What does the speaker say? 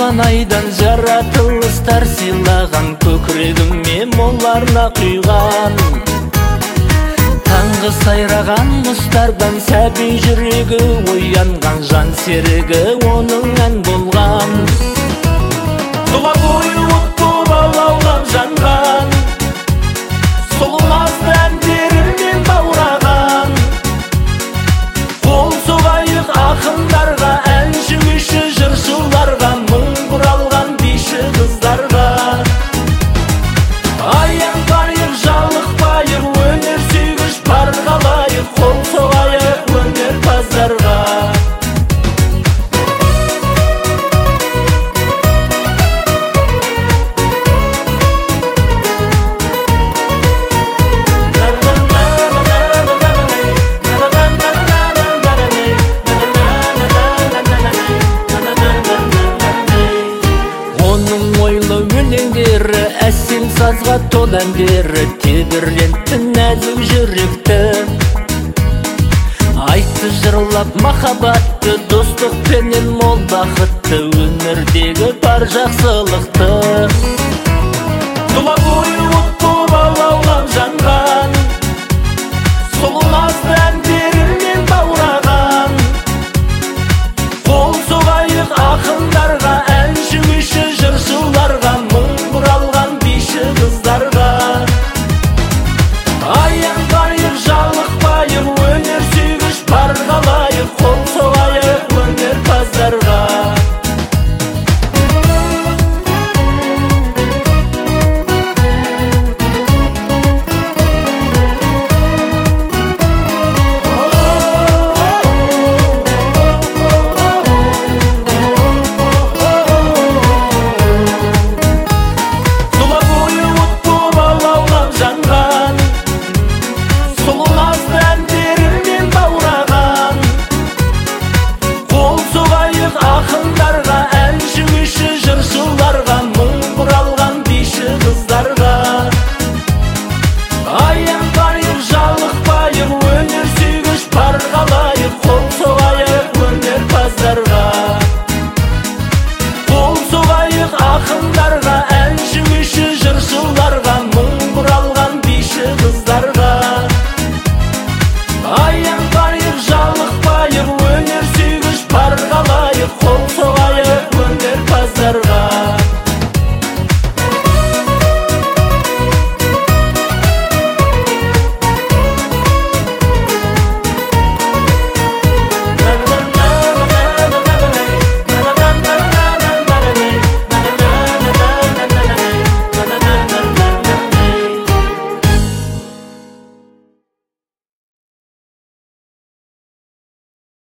туған айдан жаратылыстар сыйлаған, көкірегіме моларына құйған. Таңғы сайраған мұстардан сәби жүрегі оянған, жан серігі оның ән болған. Тұла бойы отты балаулап жанған, солмазды әндерімен баураған. Қол соғайық ақындарға, әнші күйші жыршыларға, мың бұралған биші қыздарға. Аянбайық, жалықпайық, өнер сүйгіш парғалайық, қол соғайық өнерпаздарға. Өлеңдері әсем сазға толы әндері, тебірентті нәзік жүректі. Айтты жырлап махаббатты, достықпенен мол бақытты, өмірдегі бар жақсылықты. Тұла бойы